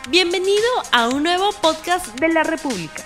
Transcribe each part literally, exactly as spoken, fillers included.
Bienvenido a un nuevo podcast de la República.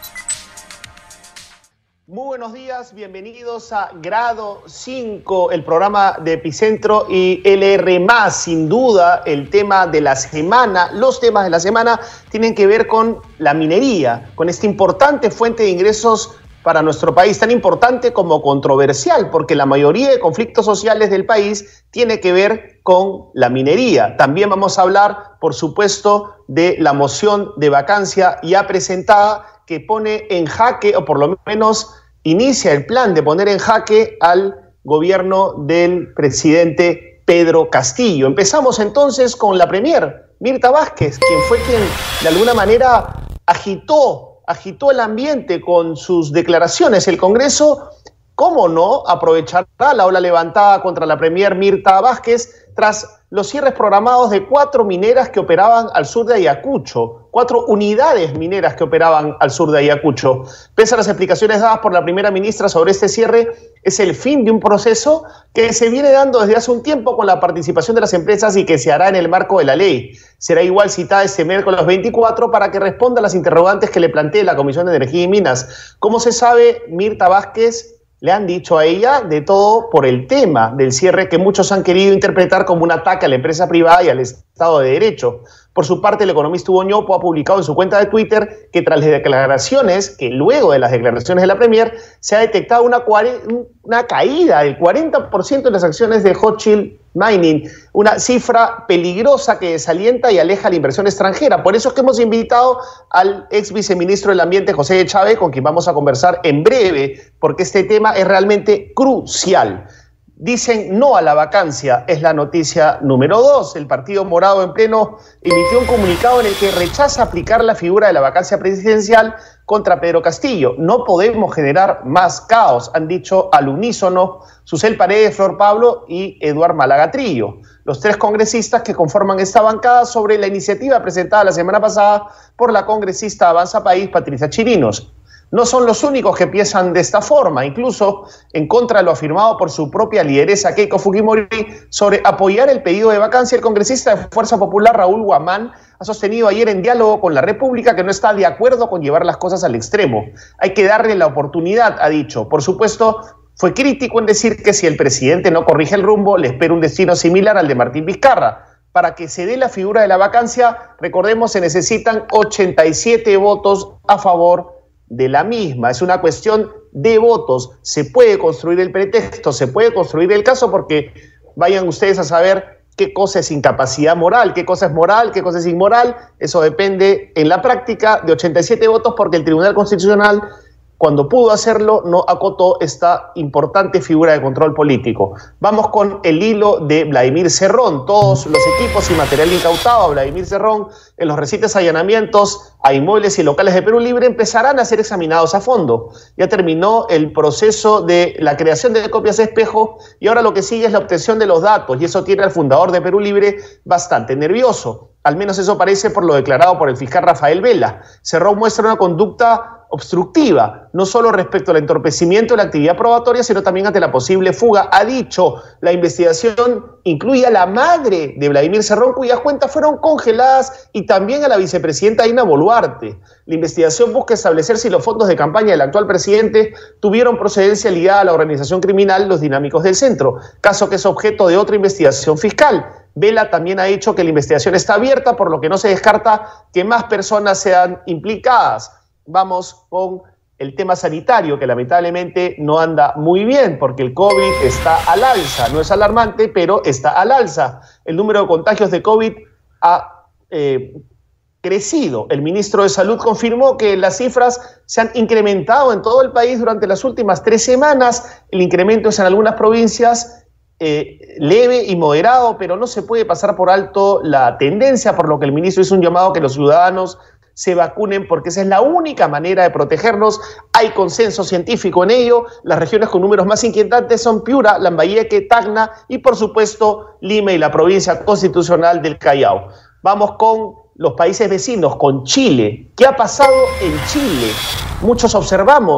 Muy buenos días, bienvenidos a Grado cinco, el programa de Epicentro y L R más. Sin duda, el tema de la semana, los temas de la semana tienen que ver con la minería, con esta importante fuente de ingresos para nuestro país, tan importante como controversial, porque la mayoría de conflictos sociales del país tiene que ver con la minería. También vamos a hablar, por supuesto, de la moción de vacancia ya presentada que pone en jaque, o por lo menos inicia el plan de poner en jaque al gobierno del presidente Pedro Castillo. Empezamos entonces con la premier, Mirta Vázquez, quien fue quien de alguna manera agitó agitó el ambiente con sus declaraciones. El Congreso, ¿cómo no?, aprovechará la ola levantada contra la premier Mirta Vázquez tras los cierres programados de cuatro mineras que operaban al sur de Ayacucho, cuatro unidades mineras que operaban al sur de Ayacucho. Pese a las explicaciones dadas por la primera ministra sobre este cierre, es el fin de un proceso que se viene dando desde hace un tiempo con la participación de las empresas y que se hará en el marco de la ley. Será igual citada este miércoles veinticuatro para que responda a las interrogantes que le plantee la Comisión de Energía y Minas. Como se sabe, Mirta Vázquez le han dicho a ella de todo por el tema del cierre que muchos han querido interpretar como un ataque a la empresa privada y al Estado de Derecho. Por su parte, el economista Hugo Ñopo ha publicado en su cuenta de Twitter que tras las declaraciones, que luego de las declaraciones de la premier, se ha detectado una, una caída del cuarenta por ciento en las acciones de Hochschild Mining, una cifra peligrosa que desalienta y aleja la inversión extranjera. Por eso es que hemos invitado al ex viceministro del Ambiente, José Chávez, con quien vamos a conversar en breve, porque este tema es realmente crucial. Dicen no a la vacancia, es la noticia número dos. El Partido Morado en Pleno emitió un comunicado en el que rechaza aplicar la figura de la vacancia presidencial contra Pedro Castillo. No podemos generar más caos, han dicho al unísono Susel Paredes, Flor Pablo y Eduard Málaga Trillo, los tres congresistas que conforman esta bancada sobre la iniciativa presentada la semana pasada por la congresista Avanza País, Patricia Chirinos. No son los únicos que piensan de esta forma, incluso en contra de lo afirmado por su propia lideresa Keiko Fujimori sobre apoyar el pedido de vacancia. El congresista de Fuerza Popular Raúl Guamán ha sostenido ayer en diálogo con La República que no está de acuerdo con llevar las cosas al extremo. Hay que darle la oportunidad, ha dicho. Por supuesto, fue crítico en decir que si el presidente no corrige el rumbo, le espera un destino similar al de Martín Vizcarra. Para que se dé la figura de la vacancia, recordemos, se necesitan ochenta y siete votos a favor de la misma. Es una cuestión de votos. Se puede construir el pretexto, se puede construir el caso, porque vayan ustedes a saber qué cosa es incapacidad moral, qué cosa es moral, qué cosa es inmoral. Eso depende en la práctica de ochenta y siete votos, porque el Tribunal Constitucional, cuando pudo hacerlo, no acotó esta importante figura de control político. Vamos con el hilo de Vladimir Cerrón. Todos los equipos y material incautado a Vladimir Cerrón en los recientes allanamientos a inmuebles y locales de Perú Libre empezarán a ser examinados a fondo. Ya terminó el proceso de la creación de copias de espejo y ahora lo que sigue es la obtención de los datos, y eso tiene al fundador de Perú Libre bastante nervioso. Al menos eso parece por lo declarado por el fiscal Rafael Vela. Cerrón muestra una conducta obstructiva, no solo respecto al entorpecimiento de la actividad probatoria, sino también ante la posible fuga. Ha dicho, la investigación incluye a la madre de Vladimir Cerrón, cuyas cuentas fueron congeladas, y también a la vicepresidenta Dina Boluarte. La investigación busca establecer si los fondos de campaña del actual presidente tuvieron procedencia ligada a la organización criminal Los Dinámicos del Centro, caso que es objeto de otra investigación fiscal. Vela también ha dicho que la investigación está abierta, por lo que no se descarta que más personas sean implicadas. Vamos con el tema sanitario, que lamentablemente no anda muy bien, porque el COVID está al alza. No es alarmante, pero está al alza. El número de contagios de COVID ha eh, crecido. El ministro de Salud confirmó que las cifras se han incrementado en todo el país durante las últimas tres semanas. El incremento es en algunas provincias eh, leve y moderado, pero no se puede pasar por alto la tendencia, por lo que el ministro hizo un llamado a que los ciudadanos se vacunen, porque esa es la única manera de protegernos. Hay consenso científico en ello. Las regiones con números más inquietantes son Piura, Lambayeque, Tacna y, por supuesto, Lima y la provincia constitucional del Callao. Vamos con los países vecinos, con Chile. ¿Qué ha pasado en Chile? Muchos observamos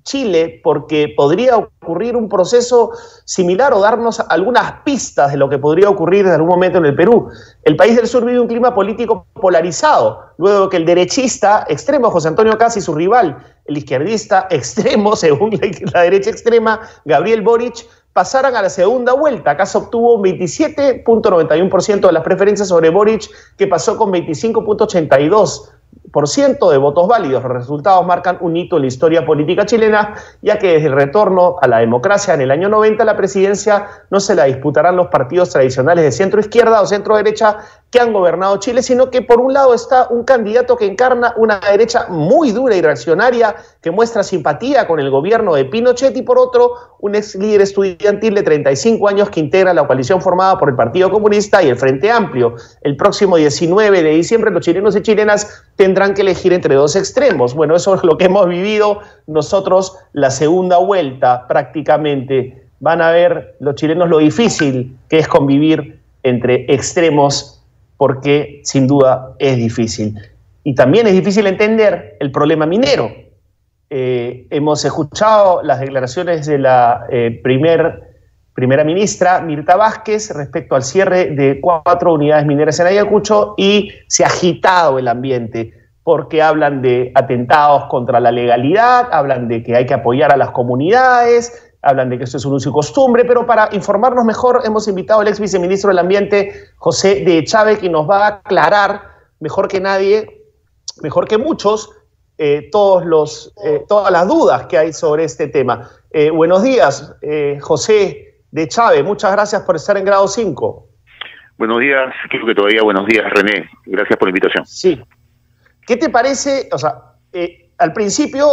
Chile, porque podría ocurrir un proceso similar o darnos algunas pistas de lo que podría ocurrir en algún momento en el Perú. El país del sur vive un clima político polarizado, luego de que el derechista extremo, José Antonio Kast, y su rival, el izquierdista extremo, según la derecha extrema, Gabriel Boric, pasaran a la segunda vuelta. Kast obtuvo veintisiete punto noventa y uno por ciento de las preferencias sobre Boric, que pasó con veinticinco punto ochenta y dos por ciento de votos válidos. Los resultados marcan un hito en la historia política chilena, ya que desde el retorno a la democracia en el año noventa, la presidencia no se la disputarán los partidos tradicionales de centro-izquierda o centro-derecha que han gobernado Chile, sino que por un lado está un candidato que encarna una derecha muy dura y reaccionaria, que muestra simpatía con el gobierno de Pinochet, y por otro, un ex líder estudiantil de treinta y cinco años que integra la coalición formada por el Partido Comunista y el Frente Amplio. El próximo diecinueve de diciembre, los chilenos y chilenas tendrán que elegir entre dos extremos. Bueno, eso es lo que hemos vivido nosotros, la segunda vuelta prácticamente. Van a ver los chilenos lo difícil que es convivir entre extremos, porque sin duda es difícil. Y también es difícil entender el problema minero. Eh, hemos escuchado las declaraciones de la eh, primer, primera ministra Mirta Vázquez respecto al cierre de cuatro unidades mineras en Ayacucho, y se ha agitado el ambiente porque hablan de atentados contra la legalidad, hablan de que hay que apoyar a las comunidades, hablan de que esto es un uso y costumbre, pero para informarnos mejor hemos invitado al ex viceministro del Ambiente, José de Echave, que nos va a aclarar mejor que nadie, mejor que muchos, eh, todos los, eh, todas las dudas que hay sobre este tema. Eh, buenos días, eh, José de Echave, muchas gracias por estar en Grado cinco. Buenos días, creo que todavía buenos días, René. Gracias por la invitación. Sí. ¿Qué te parece? O sea, eh, al principio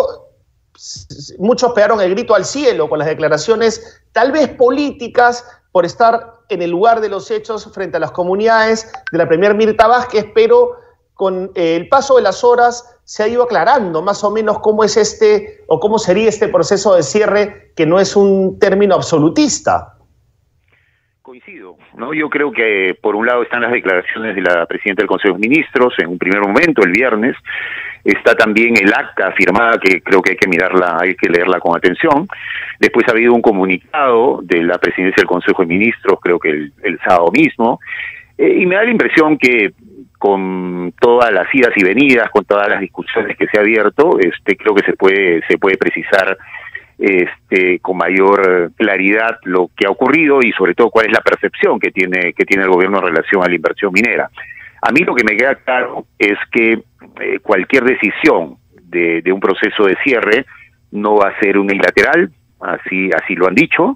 muchos pegaron el grito al cielo con las declaraciones tal vez políticas por estar en el lugar de los hechos frente a las comunidades de la premier Mirta Vázquez, pero con eh, el paso de las horas se ha ido aclarando más o menos cómo es este o cómo sería este proceso de cierre, que no es un término absolutista. Coincido, ¿no? Yo creo que por un lado están las declaraciones de la presidenta del Consejo de Ministros en un primer momento, el viernes. Está también el acta firmada, que creo que hay que mirarla, hay que leerla con atención. Después ha habido un comunicado de la presidencia del Consejo de Ministros, creo que el, el sábado mismo. Eh, y me da la impresión que con todas las idas y venidas, con todas las discusiones que se ha abierto, este, creo que se puede, se puede precisar este, con mayor claridad lo que ha ocurrido y sobre todo cuál es la percepción que tiene, que tiene el gobierno en relación a la inversión minera. A mí lo que me queda claro es que eh, cualquier decisión de, de un proceso de cierre no va a ser unilateral, así, así lo han dicho.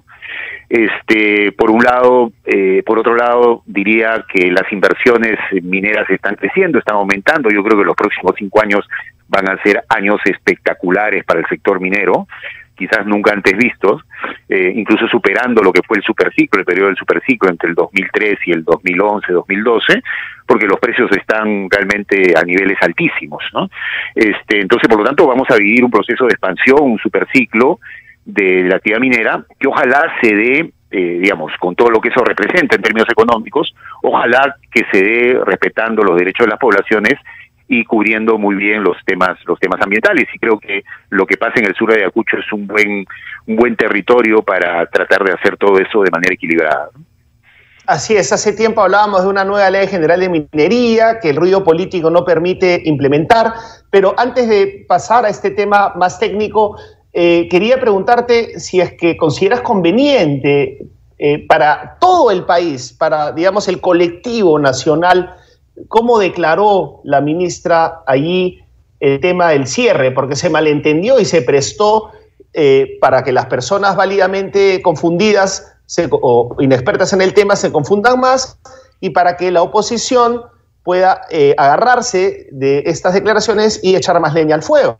Este, por un lado, eh, por otro lado, diría que las inversiones mineras están creciendo, están aumentando. Yo creo que los próximos cinco años van a ser años espectaculares para el sector minero, quizás nunca antes vistos, eh, incluso superando lo que fue el superciclo, el periodo del superciclo entre el dos mil tres y el dos mil once, dos mil doce, porque los precios están realmente a niveles altísimos, ¿no? Este, entonces, por lo tanto, vamos a vivir un proceso de expansión, un superciclo de la actividad minera, que ojalá se dé, eh, digamos, con todo lo que eso representa en términos económicos, ojalá que se dé respetando los derechos de las poblaciones y cubriendo muy bien los temas los temas ambientales. Y creo que lo que pasa en el sur de Ayacucho es un buen un buen territorio para tratar de hacer todo eso de manera equilibrada, ¿no? Así es, hace tiempo hablábamos de una nueva ley general de minería que el ruido político no permite implementar, pero antes de pasar a este tema más técnico, eh, quería preguntarte si es que consideras conveniente eh, para todo el país, para, digamos, el colectivo nacional, cómo declaró la ministra allí el tema del cierre, porque se malentendió y se prestó eh, para que las personas válidamente confundidas se, o inexpertas en el tema se confundan más, y para que la oposición pueda eh, agarrarse de estas declaraciones y echar más leña al fuego.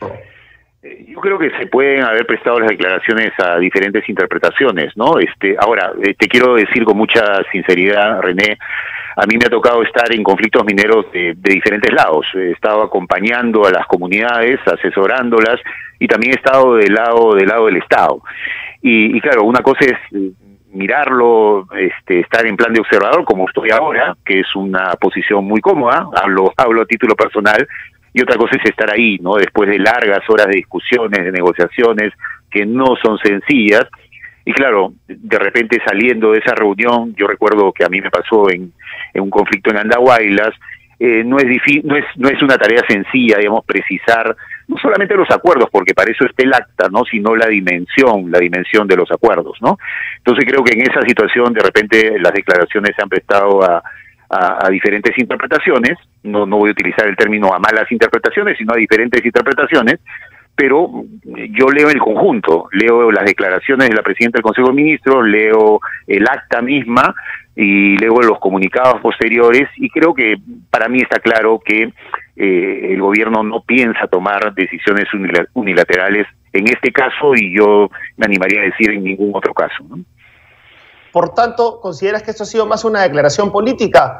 Yo creo que se pueden haber prestado las declaraciones a diferentes interpretaciones, ¿no? Este, ahora, eh, te quiero decir con mucha sinceridad, René, a mí me ha tocado estar en conflictos mineros de, de diferentes lados. He estado acompañando a las comunidades, asesorándolas, y también he estado del lado del lado del Estado. Y, y claro, una cosa es mirarlo, este, estar en plan de observador, como estoy ahora, que es una posición muy cómoda, hablo, hablo a título personal, y otra cosa es estar ahí, ¿no? Después de largas horas de discusiones, de negociaciones, que no son sencillas. Y claro, de repente saliendo de esa reunión, yo recuerdo que a mí me pasó en, en un conflicto en Andahuaylas, eh, no es difícil, no es, no es una tarea sencilla, digamos, precisar no solamente los acuerdos, porque para eso está el acta, ¿no? Sino la dimensión, la dimensión de los acuerdos, ¿no? Entonces creo que en esa situación, de repente, las declaraciones se han prestado a, a, a diferentes interpretaciones, no, no voy a utilizar el término a malas interpretaciones, sino a diferentes interpretaciones, pero yo leo el conjunto, leo las declaraciones de la presidenta del Consejo de Ministros, leo el acta misma y leo los comunicados posteriores, y creo que para mí está claro que eh, el gobierno no piensa tomar decisiones unilaterales en este caso, y yo me animaría a decir en ningún otro caso, ¿no? Por tanto, ¿consideras que esto ha sido más una declaración política?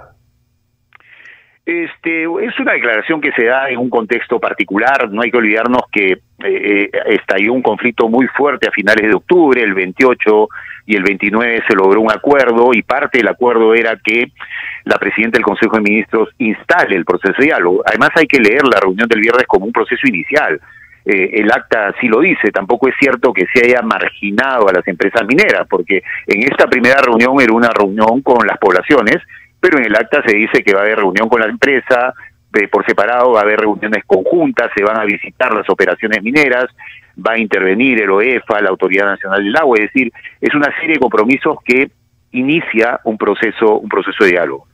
Este, es una declaración que se da en un contexto particular. No hay que olvidarnos que eh, estalló un conflicto muy fuerte a finales de octubre, el veintiocho y el veintinueve se logró un acuerdo, y parte del acuerdo era que la presidenta del Consejo de Ministros instale el proceso de diálogo. Además hay que leer la reunión del viernes como un proceso inicial. Eh, el acta sí lo dice. Tampoco es cierto que se haya marginado a las empresas mineras, porque en esta primera reunión era una reunión con las poblaciones, pero en el acta se dice que va a haber reunión con la empresa, de, por separado va a haber reuniones conjuntas, se van a visitar las operaciones mineras, va a intervenir el O E F A, la Autoridad Nacional del Agua, es decir, es una serie de compromisos que inicia un proceso, un proceso de diálogo.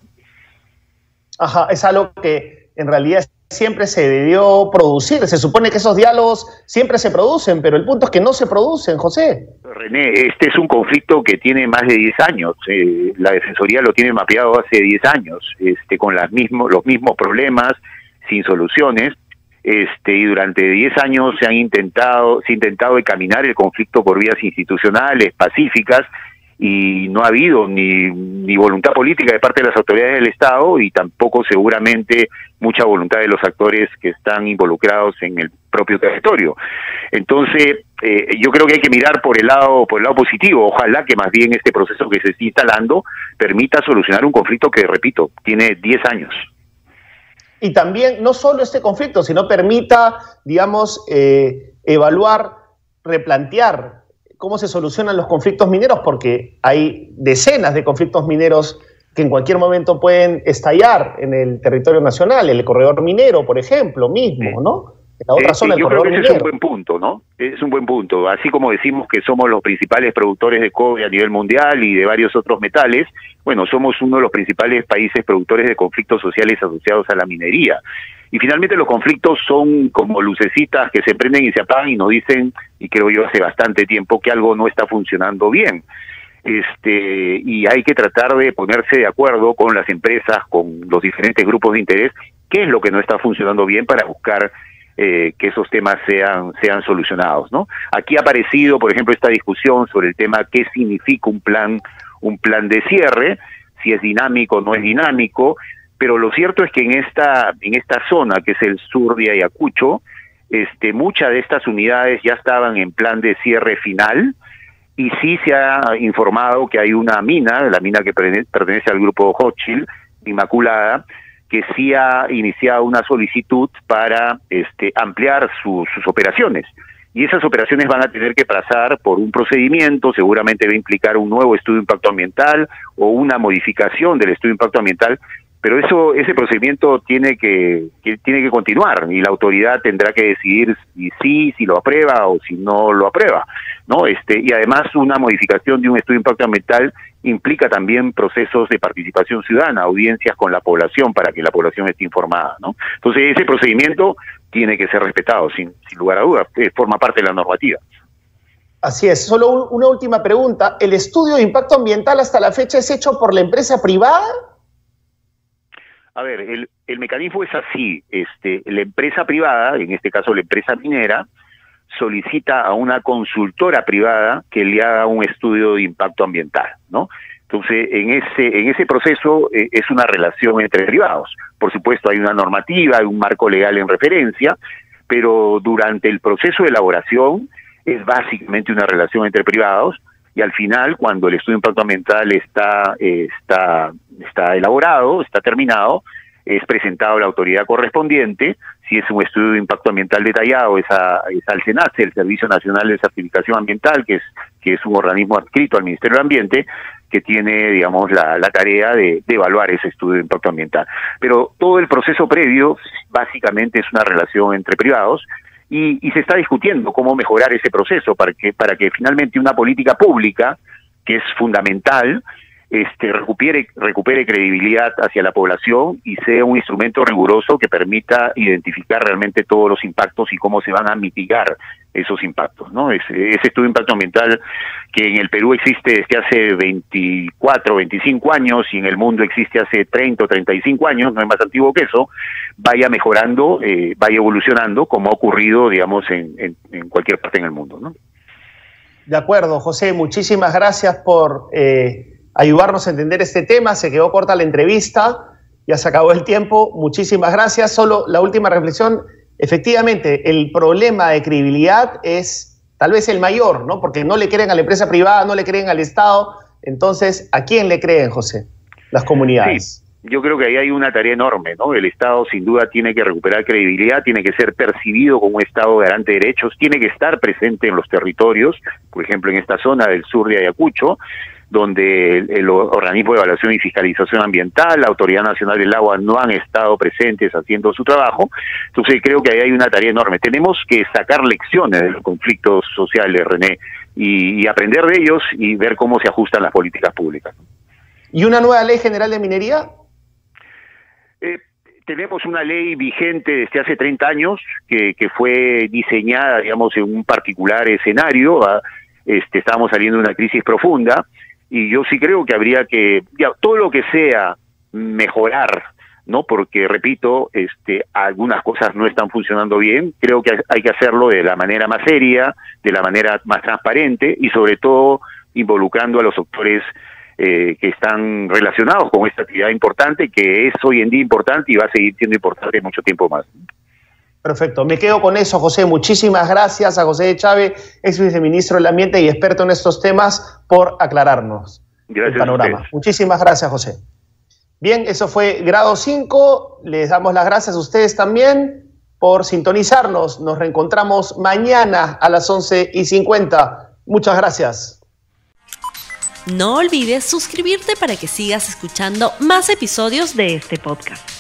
Ajá, es algo que en realidad siempre se debió producir. Se supone que esos diálogos siempre se producen, pero el punto es que no se producen, José. René, este es un conflicto que tiene más de diez años. Eh, la Defensoría lo tiene mapeado hace diez años, este, con las mismos, los mismos problemas, sin soluciones. Este, y durante diez años se han intentado, se ha intentado encaminar el conflicto por vías institucionales, pacíficas, y no ha habido ni, ni voluntad política de parte de las autoridades del Estado, y tampoco seguramente mucha voluntad de los actores que están involucrados en el propio territorio. Entonces, eh, yo creo que hay que mirar por el lado por el lado positivo. Ojalá que más bien este proceso que se está instalando permita solucionar un conflicto que, repito, tiene diez años. Y también, no solo este conflicto, sino permita, digamos, eh, evaluar, replantear cómo se solucionan los conflictos mineros, porque hay decenas de conflictos mineros que en cualquier momento pueden estallar en el territorio nacional, el corredor minero, por ejemplo, mismo, ¿no? En la otra eh, zona del yo corredor creo que minero. Ese es un buen punto, ¿no? Es un buen punto. Así como decimos que somos los principales productores de cobre a nivel mundial y de varios otros metales, bueno, somos uno de los principales países productores de conflictos sociales asociados a la minería. Y finalmente los conflictos son como lucecitas que se prenden y se apagan y nos dicen, y creo yo hace bastante tiempo, que algo no está funcionando bien. Este, y hay que tratar de ponerse de acuerdo con las empresas, con los diferentes grupos de interés, qué es lo que no está funcionando bien para buscar eh, que esos temas sean, sean solucionados, ¿no? Aquí ha aparecido, por ejemplo, esta discusión sobre el tema qué significa un plan, un plan de cierre, si es dinámico o no es dinámico. Pero lo cierto es que en esta en esta zona, que es el sur de Ayacucho, este, muchas de estas unidades ya estaban en plan de cierre final, y sí se ha informado que hay una mina, la mina que pertenece al grupo Hochschild, Inmaculada, que sí ha iniciado una solicitud para este, ampliar su, sus operaciones. Y esas operaciones van a tener que pasar por un procedimiento, seguramente va a implicar un nuevo estudio de impacto ambiental o una modificación del estudio de impacto ambiental. Pero eso, ese procedimiento tiene que, que tiene que continuar, y la autoridad tendrá que decidir si sí, si lo aprueba o si no lo aprueba, ¿no? Este, y además una modificación de un estudio de impacto ambiental implica también procesos de participación ciudadana, audiencias con la población para que la población esté informada, ¿no? Entonces ese procedimiento tiene que ser respetado, sin, sin lugar a dudas, eh, forma parte de la normativa. Así es. Solo un, una última pregunta. ¿El estudio de impacto ambiental hasta la fecha es hecho por la empresa privada? A ver, el, el mecanismo es así. Este, la empresa privada, en este caso la empresa minera, solicita a una consultora privada que le haga un estudio de impacto ambiental, ¿no? Entonces, en ese en ese proceso eh, es una relación entre privados. Por supuesto, hay una normativa, hay un marco legal en referencia, pero durante el proceso de elaboración es básicamente una relación entre privados, y al final, cuando el estudio de impacto ambiental está, eh, está, está elaborado, está terminado, es presentado a la autoridad correspondiente. Si es un estudio de impacto ambiental detallado, es, a, es al SENACE, el Servicio Nacional de Certificación Ambiental, que es, que es un organismo adscrito al Ministerio del Ambiente, que tiene, digamos, la, la tarea de, de evaluar ese estudio de impacto ambiental. Pero todo el proceso previo, básicamente, es una relación entre privados, y, y se está discutiendo cómo mejorar ese proceso para que, para que finalmente una política pública, que es fundamental, Este, recupere, recupere credibilidad hacia la población y sea un instrumento riguroso que permita identificar realmente todos los impactos y cómo se van a mitigar esos impactos, ¿no? Ese, ese estudio de impacto ambiental que en el Perú existe desde hace veinticuatro, veinticinco años y en el mundo existe hace treinta o treinta y cinco años, no es más antiguo que eso, vaya mejorando, eh, vaya evolucionando como ha ocurrido, digamos, en, en, en cualquier parte en el mundo, ¿no? De acuerdo, José, muchísimas gracias por Eh... ayudarnos a entender este tema. Se quedó corta la entrevista, ya se acabó el tiempo, muchísimas gracias. Solo la última reflexión, efectivamente, el problema de credibilidad es tal vez el mayor, ¿no? Porque no le creen a la empresa privada, no le creen al Estado, entonces, ¿a quién le creen, José? Las comunidades. Sí, yo creo que ahí hay una tarea enorme, ¿no? El Estado sin duda tiene que recuperar credibilidad, tiene que ser percibido como un Estado garante de derechos, tiene que estar presente en los territorios, por ejemplo, en esta zona del sur de Ayacucho, donde el, el organismo de evaluación y fiscalización ambiental, la Autoridad Nacional del Agua no han estado presentes haciendo su trabajo. Entonces creo que ahí hay una tarea enorme. Tenemos que sacar lecciones de los conflictos sociales, René, y, y aprender de ellos y ver cómo se ajustan las políticas públicas. ¿Y una nueva ley general de minería? Eh, tenemos una ley vigente desde hace treinta años que, que fue diseñada, digamos, en un particular escenario. ¿va? Este, estábamos saliendo de una crisis profunda. Y yo sí creo que habría que, ya, todo lo que sea mejorar, ¿no? Porque, repito, este, algunas cosas no están funcionando bien, creo que hay que hacerlo de la manera más seria, de la manera más transparente y sobre todo involucrando a los sectores eh, que están relacionados con esta actividad importante, que es hoy en día importante y va a seguir siendo importante mucho tiempo más. Perfecto, me quedo con eso, José. Muchísimas gracias a José Chávez, ex viceministro del Ambiente y experto en estos temas, por aclararnos gracias el panorama. Muchísimas gracias, José. Bien, eso fue Grado cinco. Les damos las gracias a ustedes también por sintonizarnos. Nos reencontramos mañana a las once y cincuenta. Muchas gracias. No olvides suscribirte para que sigas escuchando más episodios de este podcast.